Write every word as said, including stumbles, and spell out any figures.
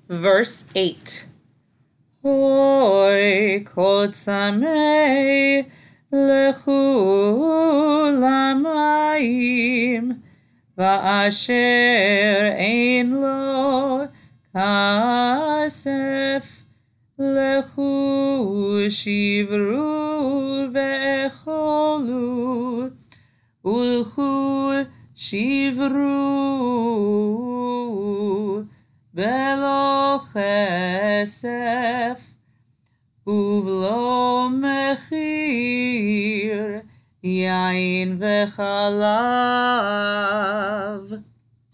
Verse eight. Hoi kol tzamei lechu lamayim va'asher ein lo kasef lechu shivru ve'echolu ulchu shivru velo chesef uvlo mechir yain vechalav.